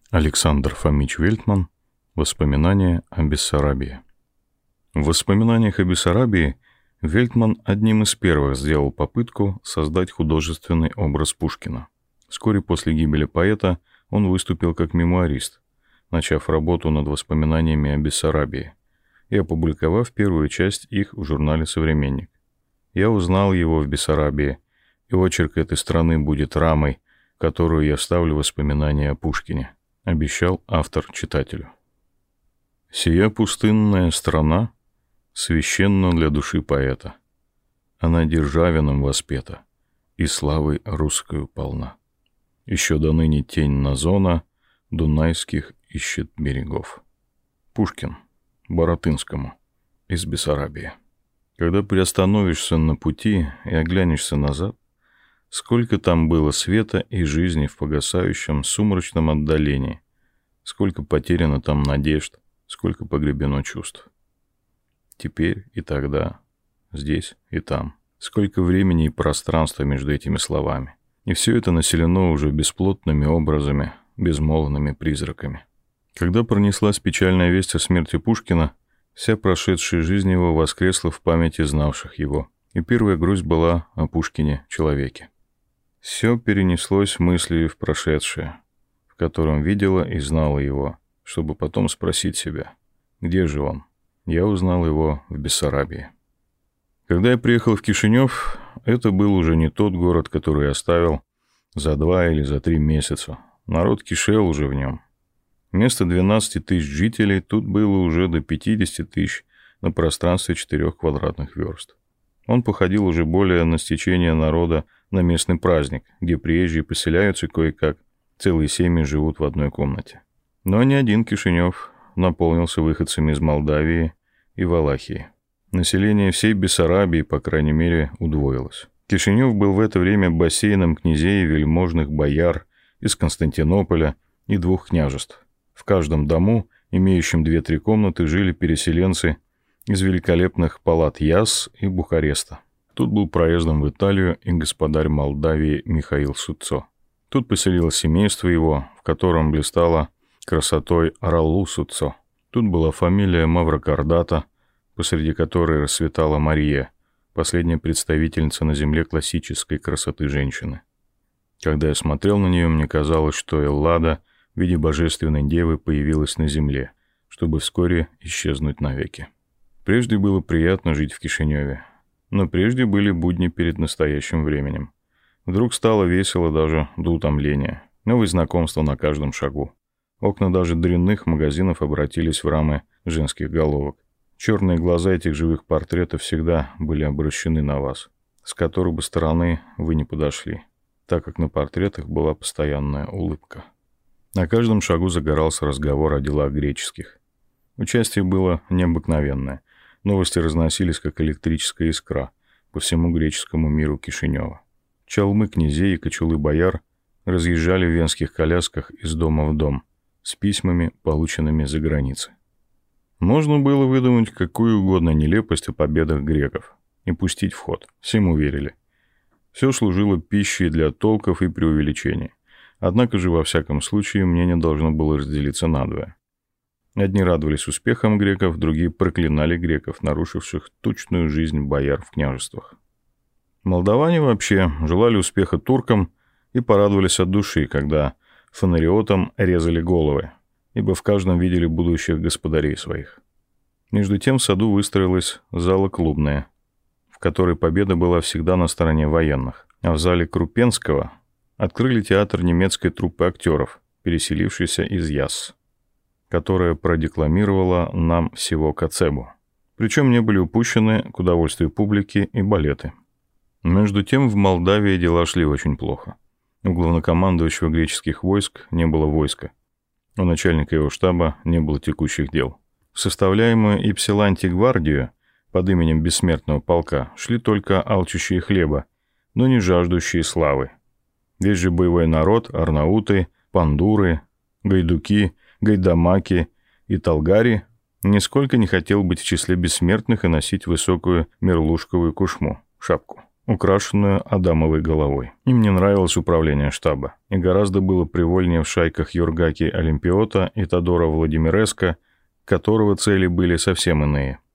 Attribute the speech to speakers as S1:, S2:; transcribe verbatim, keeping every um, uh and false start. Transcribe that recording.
S1: Александр Фомич Вельтман. Воспоминания о Бессарабии. В воспоминаниях о Бессарабии Вельтман одним из первых сделал попытку создать художественный образ Пушкина. Вскоре после гибели поэта он выступил как мемуарист, начав работу над воспоминаниями о Бессарабии и опубликовав первую часть их в журнале «Современник». Я узнал его в Бессарабии, и очерк этой страны будет рамой, в которую я вставлю воспоминания о Пушкине, обещал автор читателю. Сия пустынная страна священна для души поэта. Она державином воспета, и славой русскою полна. Еще до ныне тень Назона дунайских ищет берегов. Пушкин, Баратынскому, из Бессарабии. Когда приостановишься на пути и оглянешься назад, сколько там было света и жизни в погасающем сумрачном отдалении, сколько потеряно там надежд, сколько погребено чувств. Теперь и тогда, здесь и там, сколько времени и пространства между этими словами. И все это населено уже бесплотными образами, безмолвными призраками. Когда пронеслась печальная весть о смерти Пушкина, вся прошедшая жизнь его воскресла в памяти знавших его, и первая грусть была о Пушкине, человеке. Все перенеслось мыслью в прошедшее, в котором видела и знала его, чтобы потом спросить себя, где же он? Я узнал его в Бессарабии. Когда я приехал в Кишинев, это был уже не тот город, который я оставил за два или за три месяца. Народ кишел уже в нем. Вместо двенадцати тысяч жителей тут было уже до пятидесяти тысяч на пространстве четырех квадратных верст. Он походил уже более на стечение народа на местный праздник, где приезжие поселяются кое-как, целые семьи живут в одной комнате. Но ни один Кишинев наполнился выходцами из Молдавии и Валахии. Население всей Бессарабии, по крайней мере, удвоилось. Кишинев был в это время бассейном князей и вельможных бояр из Константинополя и двух княжеств. В каждом дому, имеющем две-три комнаты, жили переселенцы из великолепных палат Ясс и Бухареста. Тут был проездом в Италию и господарь Молдавии Михаил Суцо. Тут поселилось семейство его, в котором блистало красотой Аралу Суцо. Тут была фамилия Маврокордата, посреди которой расцветала Мария, последняя представительница на земле классической красоты женщины. Когда я смотрел на нее, мне казалось, что Эллада в виде божественной девы появилась на земле, чтобы вскоре исчезнуть навеки. Прежде было приятно жить в Кишиневе, но прежде были будни перед настоящим временем. Вдруг стало весело даже до утомления. Новые знакомства на каждом шагу. Окна даже дрянных магазинов обратились в рамы женских головок. Черные глаза этих живых портретов всегда были обращены на вас, с которой бы стороны вы не подошли, так как на портретах была постоянная улыбка. На каждом шагу загорался разговор о делах греческих. Участие было необыкновенное. Новости разносились, как электрическая искра, по всему греческому миру Кишинева. Чалмы князей и кочулы бояр разъезжали в венских колясках из дома в дом с письмами, полученными за границей. Можно было выдумать какую угодно нелепость о победах греков и пустить в ход. Всему верили. Все служило пищей для толков и преувеличений. Однако же, во всяком случае, мнение должно было разделиться надвое. Одни радовались успехам греков, другие проклинали греков, нарушивших тучную жизнь бояр в княжествах. Молдаване вообще желали успеха туркам и порадовались от души, когда фонариотам резали головы, ибо в каждом видели будущих господарей своих. Между тем в саду выстроилась зала клубная, в которой победа была всегда на стороне военных, а в зале Крупенского открыли театр немецкой труппы актеров, переселившейся из Ясс, которая продекламировала нам всего Коцебу. Причем не были упущены к удовольствию публики и балеты. Между тем в Молдавии дела шли очень плохо. У главнокомандующего греческих войск не было войска. У начальника его штаба не было текущих дел. В составляемую Ипсиланти гвардию под именем Бессмертного полка шли только алчущие хлеба, но не жаждущие славы. Весь же боевой народ, арнауты, пандуры, гайдуки, гайдамаки и талгари нисколько не хотел быть в числе бессмертных и носить высокую мерлушковую кушму, шапку. украшенную адамовой головой. Им не нравилось управление штаба, и гораздо было привольнее в шайках Юргаки Олимпиота и Тодора Владимиреско, которого цели были совсем иные.